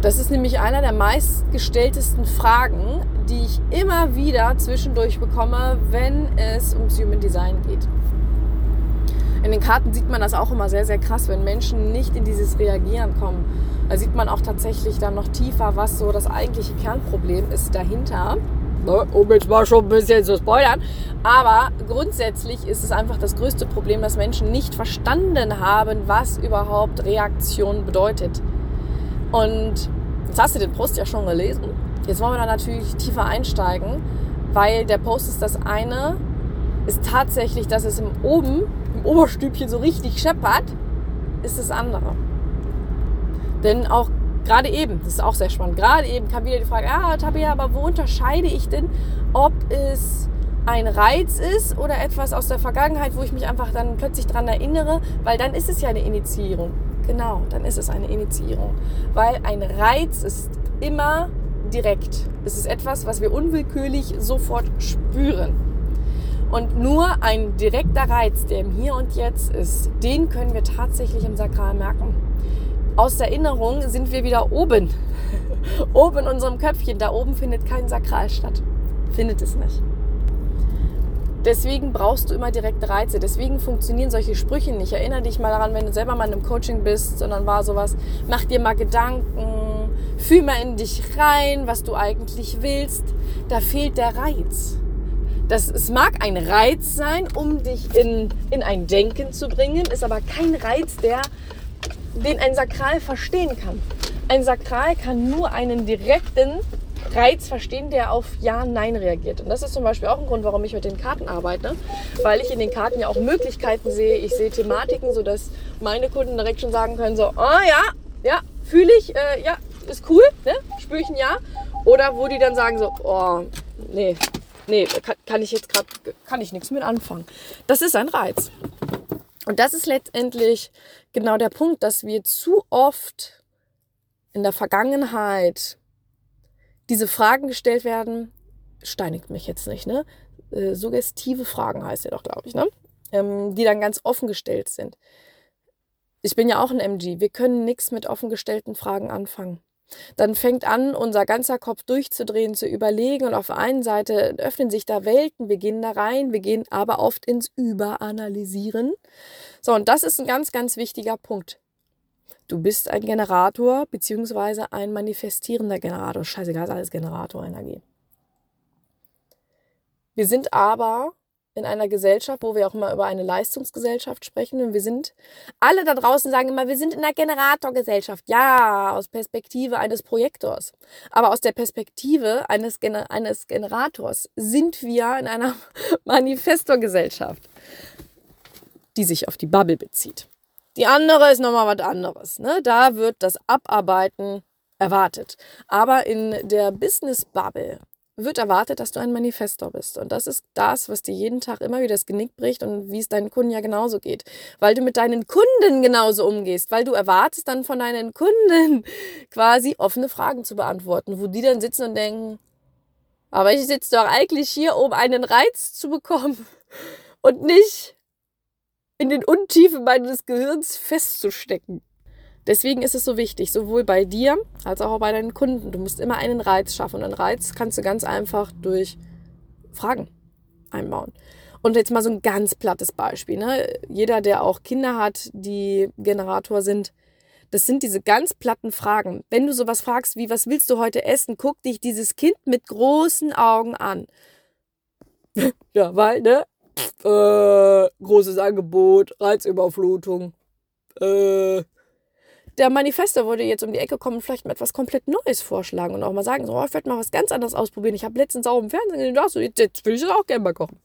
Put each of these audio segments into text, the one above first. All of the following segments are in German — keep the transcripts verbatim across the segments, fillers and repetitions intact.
Das ist nämlich einer der meistgestelltesten Fragen, die ich immer wieder zwischendurch bekomme, wenn es ums Human Design geht. In den Karten sieht man das auch immer sehr, sehr krass, wenn Menschen nicht in dieses Reagieren kommen. Da sieht man auch tatsächlich dann noch tiefer, was so das eigentliche Kernproblem ist dahinter. Um jetzt mal schon ein bisschen zu spoilern. Aber grundsätzlich ist es einfach das größte Problem, dass Menschen nicht verstanden haben, was überhaupt Reaktion bedeutet. Und jetzt hast du den Post ja schon gelesen. Jetzt wollen wir da natürlich tiefer einsteigen, weil der Post ist das eine, ist tatsächlich, dass es im oben, im Oberstübchen so richtig scheppert, ist das andere. Denn auch gerade eben, das ist auch sehr spannend, gerade eben kam wieder die Frage, ja, Tabea, aber wo unterscheide ich denn, ob es ein Reiz ist oder etwas aus der Vergangenheit, wo ich mich einfach dann plötzlich dran erinnere, weil dann ist es ja eine Initiierung. Genau, dann ist es eine Initiierung. Weil ein Reiz ist immer direkt. Es ist etwas, was wir unwillkürlich sofort spüren. Und nur ein direkter Reiz, der im Hier und Jetzt ist, den können wir tatsächlich im Sakral merken. Aus der Erinnerung sind wir wieder oben. Oben in unserem Köpfchen. Da oben findet kein Sakral statt. Findet es nicht. Deswegen brauchst du immer direkte Reize. Deswegen funktionieren solche Sprüche nicht. Erinnere dich mal daran, wenn du selber mal in einem Coaching bist, sondern war sowas, mach dir mal Gedanken, fühl mal in dich rein, was du eigentlich willst. Da fehlt der Reiz. Das, es mag ein Reiz sein, um dich in, in ein Denken zu bringen, ist aber kein Reiz, der, den ein Sakral verstehen kann. Ein Sakral kann nur einen direkten Reiz verstehen, der auf Ja, Nein reagiert. Und das ist zum Beispiel auch ein Grund, warum ich mit den Karten arbeite, weil ich in den Karten ja auch Möglichkeiten sehe. Ich sehe Thematiken, sodass meine Kunden direkt schon sagen können, so, oh ja, ja, fühle ich, äh, ja, ist cool, ne? Spüre ich ein Ja. Oder wo die dann sagen so, oh, nee, nee, kann, kann ich jetzt gerade, kann ich nichts mit anfangen. Das ist ein Reiz. Und das ist letztendlich genau der Punkt, dass wir zu oft in der Vergangenheit diese Fragen gestellt werden, steinigt mich jetzt nicht, ne? Äh, suggestive Fragen heißt ja doch, glaube ich, ne? Ähm, die dann ganz offen gestellt sind. Ich bin ja auch ein M G. Wir können nichts mit offen gestellten Fragen anfangen. Dann fängt an, unser ganzer Kopf durchzudrehen, zu überlegen und auf der einen Seite öffnen sich da Welten, wir gehen da rein, wir gehen aber oft ins Überanalysieren. So, und das ist ein ganz, ganz wichtiger Punkt. Du bist ein Generator beziehungsweise ein manifestierender Generator. Scheißegal, ist alles Generatorenergie. Wir sind aber in einer Gesellschaft, wo wir auch immer über eine Leistungsgesellschaft sprechen. Und wir sind, alle da draußen sagen immer, wir sind in einer Generatorgesellschaft. Ja, aus Perspektive eines Projektors. Aber aus der Perspektive eines, Gener- eines Generators sind wir in einer Manifestorgesellschaft, die sich auf die Bubble bezieht. Die andere ist nochmal was anderes. Ne? Da wird das Abarbeiten erwartet. Aber in der Business-Bubble wird erwartet, dass du ein Manifestor bist. Und das ist das, was dir jeden Tag immer wieder das Genick bricht und wie es deinen Kunden ja genauso geht. Weil du mit deinen Kunden genauso umgehst. Weil du erwartest dann von deinen Kunden quasi offene Fragen zu beantworten, wo die dann sitzen und denken, aber ich sitze doch eigentlich hier, um einen Reiz zu bekommen und nicht in den Untiefen meines Gehirns festzustecken. Deswegen ist es so wichtig, sowohl bei dir als auch bei deinen Kunden. Du musst immer einen Reiz schaffen. Und einen Reiz kannst du ganz einfach durch Fragen einbauen. Und jetzt mal so ein ganz plattes Beispiel. Ne? Jeder, der auch Kinder hat, die Generator sind, das sind diese ganz platten Fragen. Wenn du sowas fragst wie, was willst du heute essen, guck dich dieses Kind mit großen Augen an. Ja, weil, ne? Äh, großes Angebot, Reizüberflutung. Äh, der Manifestor würde jetzt um die Ecke kommen und vielleicht mal etwas komplett Neues vorschlagen und auch mal sagen, so, oh, ich werde mal was ganz anderes ausprobieren. Ich habe letztens auch im Fernsehen gedacht, so, jetzt, jetzt will ich das auch gerne mal kochen.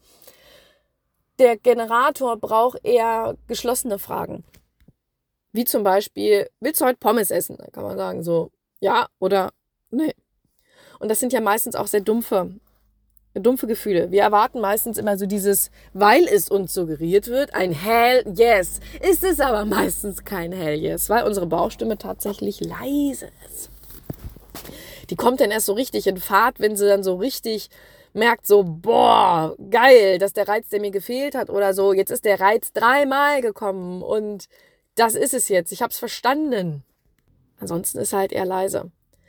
Der Generator braucht eher geschlossene Fragen. Wie zum Beispiel, willst du heute Pommes essen? Da kann man sagen, so, ja oder nee. Und das sind ja meistens auch sehr dumpfe Dumpfe Gefühle. Wir erwarten meistens immer so dieses, weil es uns suggeriert wird, ein Hell Yes. Ist es aber meistens kein Hell Yes, weil unsere Bauchstimme tatsächlich leise ist. Die kommt dann erst so richtig in Fahrt, wenn sie dann so richtig merkt, so, boah, geil, dass der Reiz, der mir gefehlt hat, oder so, jetzt ist der Reiz dreimal gekommen und das ist es jetzt. Ich habe es verstanden. Ansonsten ist halt eher leise.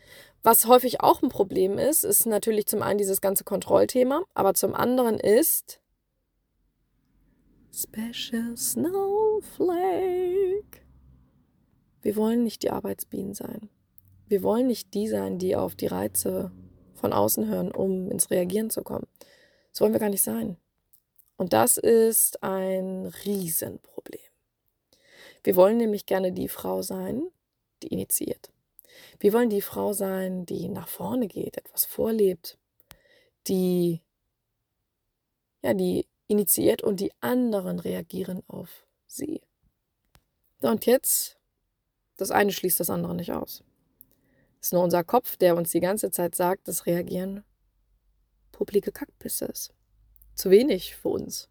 Was häufig auch ein Problem ist, ist natürlich zum einen dieses ganze Kontrollthema, aber zum anderen ist Special Snowflake. Wir wollen nicht die Arbeitsbienen sein. Wir wollen nicht die sein, die auf die Reize von außen hören, um ins Reagieren zu kommen. Das wollen wir gar nicht sein. Und das ist ein Riesenproblem. Wir wollen nämlich gerne die Frau sein, die initiiert. Wir wollen die Frau sein, die nach vorne geht, etwas vorlebt, die, ja, die initiiert und die anderen reagieren auf sie. Und jetzt, das eine schließt das andere nicht aus. Es ist nur unser Kopf, der uns die ganze Zeit sagt, dass Reagieren publike Kackpisse ist. Zu wenig für uns.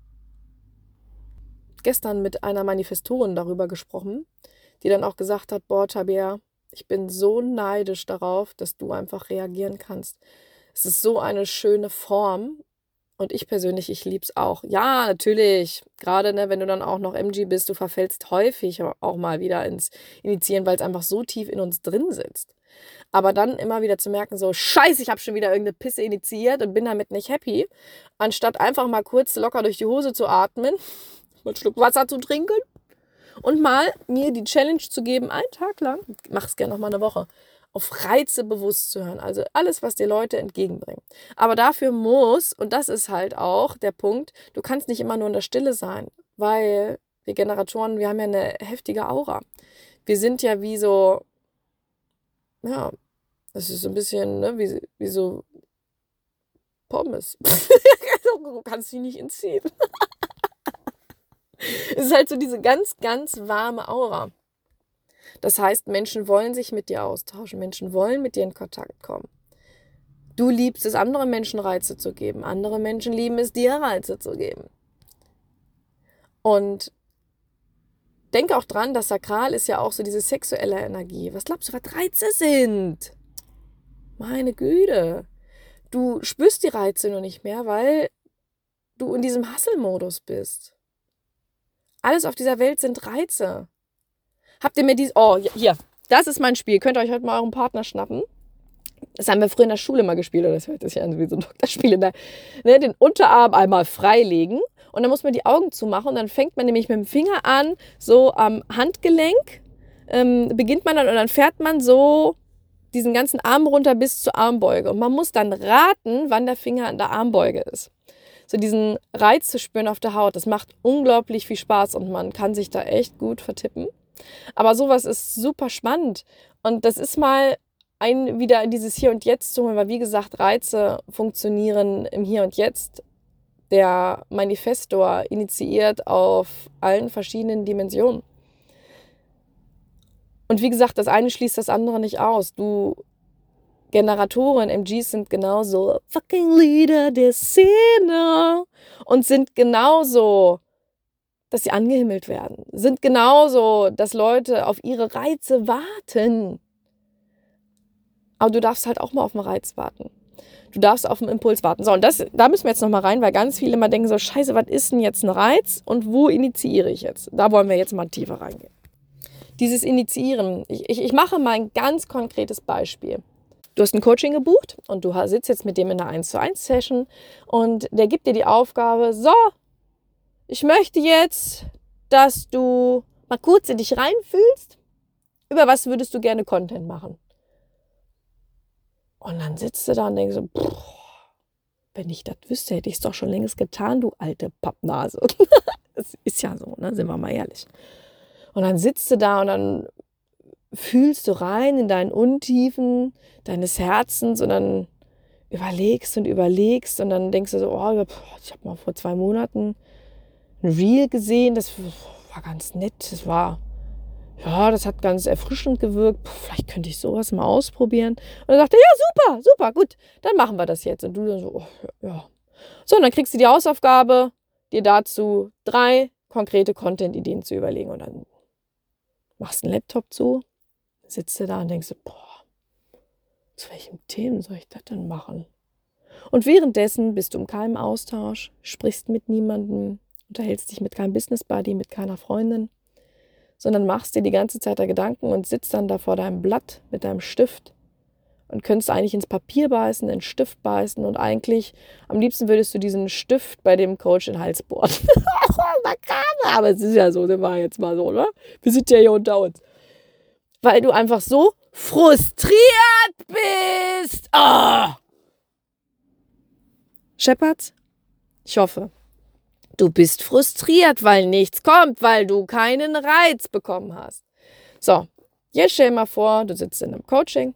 Gestern mit einer Manifestorin darüber gesprochen, die dann auch gesagt hat, boah, Tabea, ich bin so neidisch darauf, dass du einfach reagieren kannst. Es ist so eine schöne Form und ich persönlich, ich liebe es auch. Ja, natürlich, gerade ne, wenn du dann auch noch M G bist, du verfällst häufig auch mal wieder ins Initiieren, weil es einfach so tief in uns drin sitzt. Aber dann immer wieder zu merken, so scheiße, ich habe schon wieder irgendeine Pisse initiiert und bin damit nicht happy, anstatt einfach mal kurz locker durch die Hose zu atmen, mal einen Schluck Wasser zu trinken und mal mir die Challenge zu geben, einen Tag lang, mach es gerne noch mal eine Woche, auf Reize bewusst zu hören. Also alles, was dir Leute entgegenbringen. Aber dafür muss, und das ist halt auch der Punkt, du kannst nicht immer nur in der Stille sein, weil wir Generatoren, wir haben ja eine heftige Aura. Wir sind ja wie so, ja, das ist so ein bisschen, ne, wie, wie so Pommes. Du kannst dich nicht entziehen. Es ist halt so diese ganz, ganz warme Aura. Das heißt, Menschen wollen sich mit dir austauschen. Menschen wollen mit dir in Kontakt kommen. Du liebst es, anderen Menschen Reize zu geben. Andere Menschen lieben es, dir Reize zu geben. Und denke auch dran, das Sakral ist ja auch so diese sexuelle Energie. Was glaubst du, was Reize sind? Meine Güte. Du spürst die Reize nur nicht mehr, weil du in diesem Hustle-Modus bist. Alles auf dieser Welt sind Reize. Habt ihr mir dies... Oh, hier. Das ist mein Spiel. Könnt ihr euch heute mal euren Partner schnappen? Das haben wir früher in der Schule mal gespielt. Oder das hört sich an wie so ein Doktorspiel. Ne? Den Unterarm einmal freilegen. Und dann muss man die Augen zumachen. Und dann fängt man nämlich mit dem Finger an, so am Handgelenk. Ähm, beginnt man dann und dann fährt man so diesen ganzen Arm runter bis zur Armbeuge. Und man muss dann raten, wann der Finger an der Armbeuge ist. So diesen Reiz zu spüren auf der Haut, das macht unglaublich viel Spaß und man kann sich da echt gut vertippen. Aber sowas ist super spannend und das ist mal ein wieder in dieses Hier und Jetzt zu holen, weil wie gesagt, Reize funktionieren im Hier und Jetzt. Der Manifestor initiiert auf allen verschiedenen Dimensionen. Und wie gesagt, das eine schließt das andere nicht aus. Du Generatoren, M Gs sind genauso fucking Leader der Szene und sind genauso, dass sie angehimmelt werden. Sind genauso, dass Leute auf ihre Reize warten. Aber du darfst halt auch mal auf einen Reiz warten. Du darfst auf einen Impuls warten. So, und das, da müssen wir jetzt nochmal rein, weil ganz viele immer denken so, scheiße, was ist denn jetzt ein Reiz und wo initiiere ich jetzt? Da wollen wir jetzt mal tiefer reingehen. Dieses Initiieren. Ich, ich, ich mache mal ein ganz konkretes Beispiel. Du hast ein Coaching gebucht und du sitzt jetzt mit dem in einer eins zu eins Session und der gibt dir die Aufgabe, so, ich möchte jetzt, dass du mal kurz in dich reinfühlst, über was würdest du gerne Content machen? Und dann sitzt du da und denkst so, wenn ich das wüsste, hätte ich es doch schon längst getan, du alte Pappnase. Das ist ja so, ne? Sind wir mal ehrlich. Und dann sitzt du da und dann fühlst du rein in deinen Untiefen deines Herzens und dann überlegst und überlegst und dann denkst du so, oh, ich habe mal vor zwei Monaten ein Reel gesehen, das war ganz nett, das war, ja, das hat ganz erfrischend gewirkt, vielleicht könnte ich sowas mal ausprobieren. Und dann sagt er, ja, super, super, gut, dann machen wir das jetzt. Und du dann so, oh, ja. So, und dann kriegst du die Hausaufgabe, dir dazu drei konkrete Content-Ideen zu überlegen und dann machst du einen Laptop zu, sitzt du da und denkst, boah, zu welchen Themen soll ich das denn machen? Und währenddessen bist du im keinem Austausch, sprichst mit niemandem, unterhältst dich mit keinem Business Buddy, mit keiner Freundin, sondern machst dir die ganze Zeit da Gedanken und sitzt dann da vor deinem Blatt mit deinem Stift und könntest eigentlich ins Papier beißen, in den Stift beißen und eigentlich am liebsten würdest du diesen Stift bei dem Coach in den Hals bohren. Aber es ist ja so, sind wir jetzt mal so, ne? Wir sind ja hier unter uns. Weil du einfach so frustriert bist. Oh. Shepard, ich hoffe, du bist frustriert, weil nichts kommt, weil du keinen Reiz bekommen hast. So, jetzt stell dir mal vor, du sitzt in einem Coaching.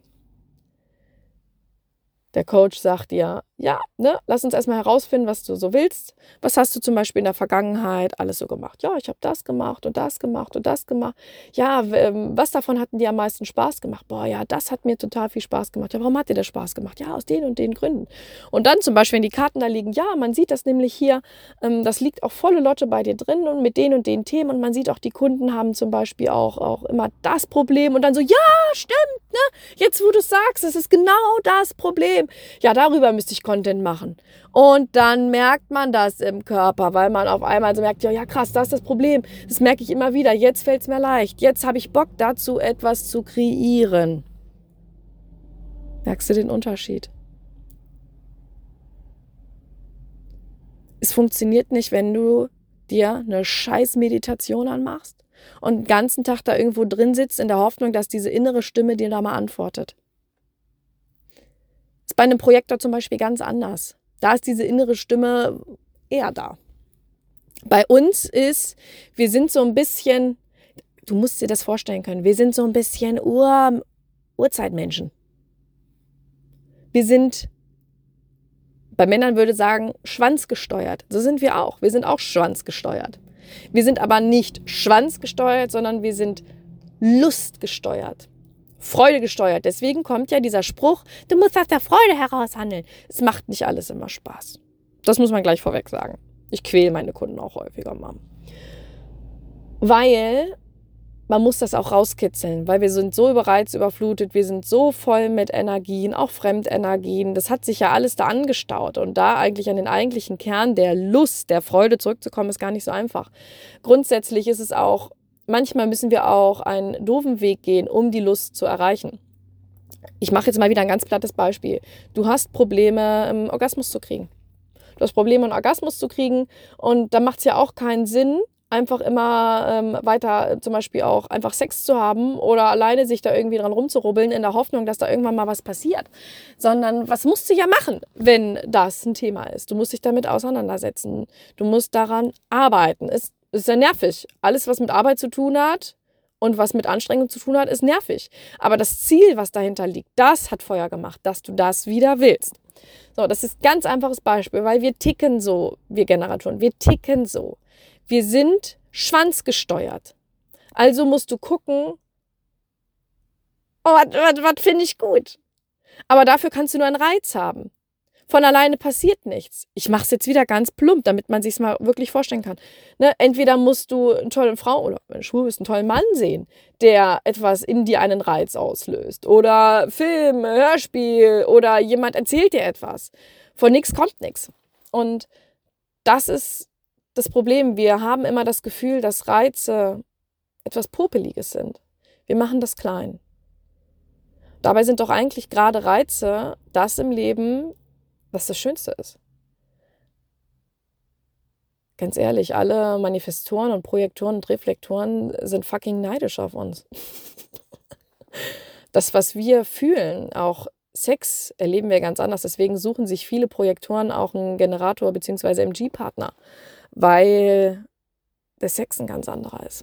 Der Coach sagt dir, ja, ne, lass uns erstmal herausfinden, was du so willst. Was hast du zum Beispiel in der Vergangenheit alles so gemacht? Ja, ich habe das gemacht und das gemacht und das gemacht. Ja, was davon hatten dir am meisten Spaß gemacht? Boah, ja, das hat mir total viel Spaß gemacht. Ja, warum hat dir das Spaß gemacht? Ja, aus den und den Gründen. Und dann zum Beispiel, wenn die Karten da liegen, ja, man sieht das nämlich hier, ähm, das liegt auch volle Lotte bei dir drin und mit den und den Themen. Und man sieht auch, die Kunden haben zum Beispiel auch, auch immer das Problem. Und dann so, ja, stimmt, ne? Jetzt, wo du es sagst, es ist genau das Problem. Ja, darüber müsste ich Content machen. Und dann merkt man das im Körper, weil man auf einmal so merkt, ja, ja krass, das ist das Problem. Das merke ich immer wieder. Jetzt fällt es mir leicht. Jetzt habe ich Bock dazu, etwas zu kreieren. Merkst du den Unterschied? Es funktioniert nicht, wenn du dir eine scheiß Meditation anmachst und den ganzen Tag da irgendwo drin sitzt in der Hoffnung, dass diese innere Stimme dir da mal antwortet. Ist bei einem Projektor zum Beispiel ganz anders. Da ist diese innere Stimme eher da. Bei uns ist, wir sind so ein bisschen, du musst dir das vorstellen können, wir sind so ein bisschen Ur, Urzeitmenschen. Wir sind, bei Männern würde ich sagen, schwanzgesteuert. So sind wir auch. Wir sind auch schwanzgesteuert. Wir sind aber nicht schwanzgesteuert, sondern wir sind lustgesteuert. Freude gesteuert. Deswegen kommt ja dieser Spruch, du musst aus der Freude heraus handeln. Es macht nicht alles immer Spaß. Das muss man gleich vorweg sagen. Ich quäle meine Kunden auch häufiger mal. Weil man muss das auch rauskitzeln, weil wir sind so überreizt, überflutet, wir sind so voll mit Energien, auch Fremdenergien. Das hat sich ja alles da angestaut. Und da eigentlich an den eigentlichen Kern der Lust, der Freude zurückzukommen, ist gar nicht so einfach. Grundsätzlich ist es auch, manchmal müssen wir auch einen doofen Weg gehen, um die Lust zu erreichen. Ich mache jetzt mal wieder ein ganz plattes Beispiel. Du hast Probleme, einen Orgasmus zu kriegen. Du hast Probleme, einen Orgasmus zu kriegen und da macht es ja auch keinen Sinn, einfach immer ähm, weiter zum Beispiel auch einfach Sex zu haben oder alleine sich da irgendwie dran rumzurubbeln in der Hoffnung, dass da irgendwann mal was passiert. Sondern was musst du ja machen, wenn das ein Thema ist? Du musst dich damit auseinandersetzen. Du musst daran arbeiten. Es ist ja nervig. Alles, was mit Arbeit zu tun hat und was mit Anstrengung zu tun hat, ist nervig. Aber das Ziel, was dahinter liegt, das hat Feuer gemacht, dass du das wieder willst. So, das ist ein ganz einfaches Beispiel, weil wir ticken so, wir Generatoren, wir ticken so. Wir sind schwanzgesteuert. Also musst du gucken, oh, was finde ich gut. Aber dafür kannst du nur einen Reiz haben. Von alleine passiert nichts. Ich mache es jetzt wieder ganz plump, damit man sich es mal wirklich vorstellen kann. Ne? Entweder musst du eine tolle Frau oder wenn du schwul bist, einen tollen Mann sehen, der etwas in dir einen Reiz auslöst. Oder Film, Hörspiel oder jemand erzählt dir etwas. Von nichts kommt nichts. Und das ist das Problem. Wir haben immer das Gefühl, dass Reize etwas Popeliges sind. Wir machen das klein. Dabei sind doch eigentlich gerade Reize das im Leben, was das Schönste ist. Ganz ehrlich, alle Manifestoren und Projektoren und Reflektoren sind fucking neidisch auf uns. Das, was wir fühlen, auch Sex, erleben wir ganz anders. Deswegen suchen sich viele Projektoren auch einen Generator bzw. M G-Partner, weil der Sex ein ganz anderer ist.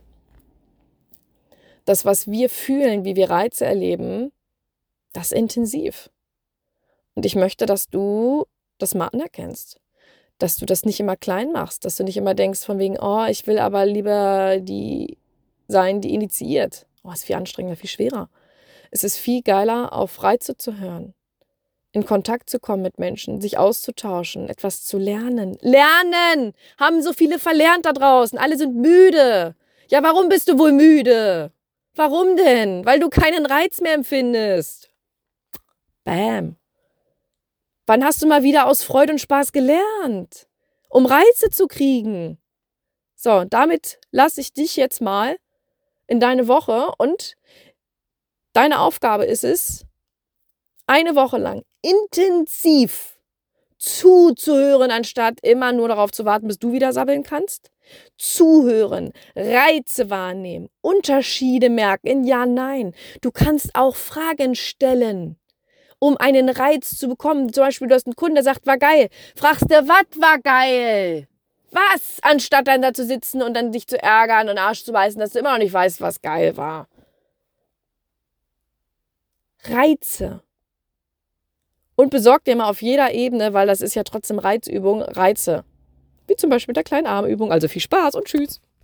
Das, was wir fühlen, wie wir Reize erleben, das ist intensiv. Und ich möchte, dass du das mal anerkennst. Dass du das nicht immer klein machst. Dass du nicht immer denkst von wegen, oh, ich will aber lieber die sein, die initiiert. Oh, ist viel anstrengender, viel schwerer. Es ist viel geiler, auf Reize zu hören. In Kontakt zu kommen mit Menschen, sich auszutauschen, etwas zu lernen. Lernen! Haben so viele verlernt da draußen. Alle sind müde. Ja, warum bist du wohl müde? Warum denn? Weil du keinen Reiz mehr empfindest. Bam. Wann hast du mal wieder aus Freude und Spaß gelernt, um Reize zu kriegen? So, damit lasse ich dich jetzt mal in deine Woche und deine Aufgabe ist es, eine Woche lang intensiv zuzuhören, anstatt immer nur darauf zu warten, bis du wieder sabbeln kannst. Zuhören, Reize wahrnehmen, Unterschiede merken in Ja, Nein. Du kannst auch Fragen stellen, um einen Reiz zu bekommen. Zum Beispiel, du hast einen Kunden, der sagt, war geil. Fragst du, was war geil? Was? Anstatt dann da zu sitzen und dann dich zu ärgern und Arsch zu beißen, dass du immer noch nicht weißt, was geil war. Reize. Und besorg dir mal auf jeder Ebene, weil das ist ja trotzdem Reizübung, Reize. Wie zum Beispiel mit der kleinen Armübung. Also viel Spaß und tschüss.